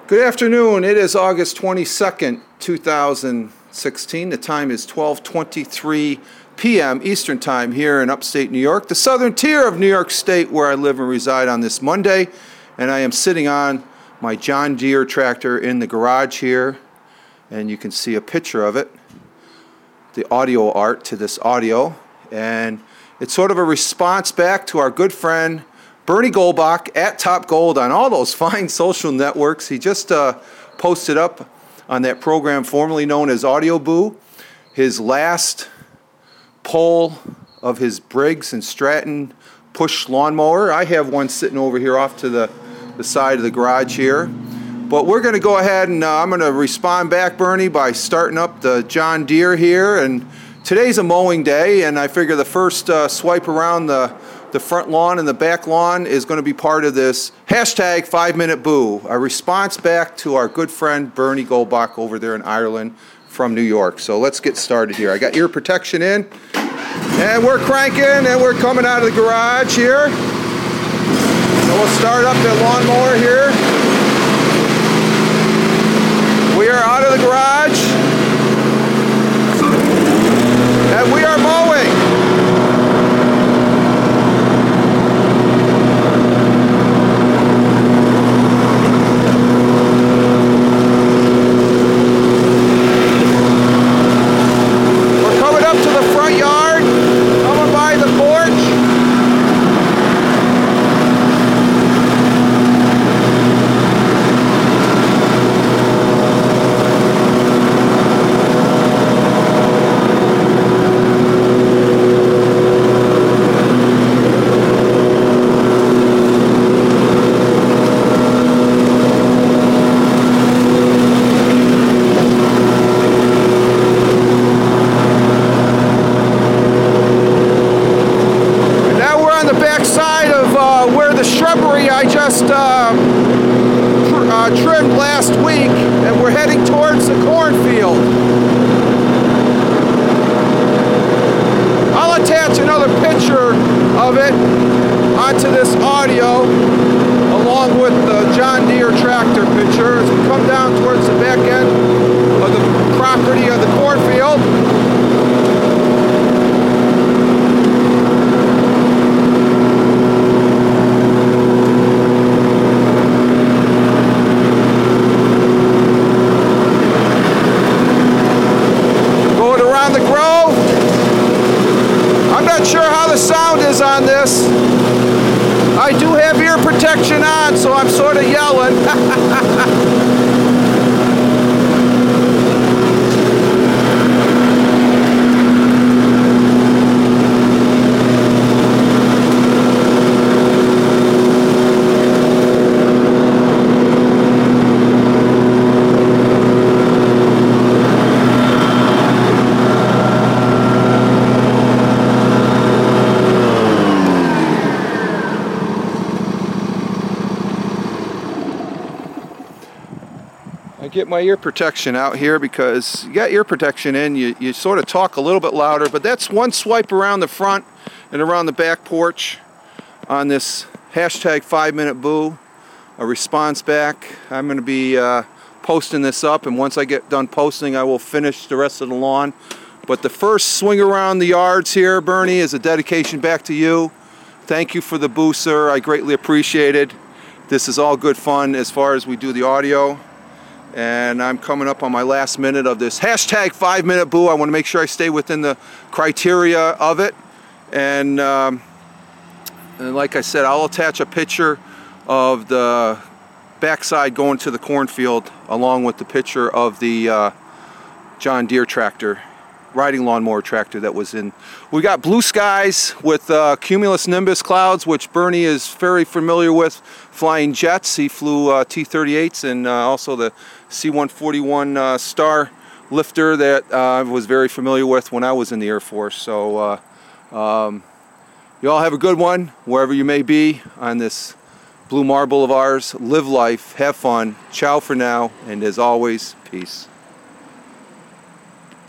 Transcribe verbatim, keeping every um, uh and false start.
Good afternoon. It is August twenty-second, two thousand sixteen. The time is twelve twenty-three p m Eastern Time here in upstate New York, the southern tier of New York State where I live and reside on this Monday. And I am sitting on my John Deere tractor in the garage here. And you can see a picture of it, the audio art to this audio. And it's sort of a response back to our good friend Bernie Goldbach at Top Gold on all those fine social networks. He just uh, posted up on that program formerly known as Audio Boo his last poll of his Briggs and Stratton push lawnmower. I have one sitting over here off to the, the side of the garage here. But we're going to go ahead and uh, I'm going to respond back, Bernie, by starting up the John Deere here. And today's a mowing day, and I figure the first uh, swipe around the The front lawn and the back lawn is going to be part of this hashtag five minute boo, a response back to our good friend Bernie Goldbach over there in Ireland from New York. So let's get started here. I got ear protection in, and we're cranking, and we're coming out of the garage here. So we'll start up the lawnmower here. We are out of the garage, and we are mowing. I just uh, tr uh, trimmed last week, and we're heading towards the cornfield. I'll attach another picture of it onto this audio along with the John Deere tractor picture as we come down towards the back end of the property of the cornfield. Sound is on this. I do have ear protection on, so I'm sort of yelling. I get my ear protection out here because you got ear protection in, you, you sort of talk a little bit louder, but that's one swipe around the front and around the back porch on this hashtag five minute boo, a response back. I'm going to be uh, posting this up, and once I get done posting I will finish the rest of the lawn. But the first swing around the yards here, Bernie, is a dedication back to you. Thank you for the boo, sir. I greatly appreciate it. This is all good fun as far as we do the audio. And I'm coming up on my last minute of this hashtag five minute boo. I want to make sure I stay within the criteria of it. And, um, and like I said, I'll attach a picture of the backside going to the cornfield along with the picture of the uh, John Deere tractor, riding lawnmower tractor that was in. We got blue skies with uh, cumulus nimbus clouds, which Bernie is very familiar with, flying jets. He flew uh, T thirty-eights and uh, also the C one forty-one uh, Star lifter that uh, I was very familiar with when I was in the Air Force. So uh, um, you all have a good one wherever you may be on this blue marble of ours. Live life, have fun, ciao for now, and as always, peace.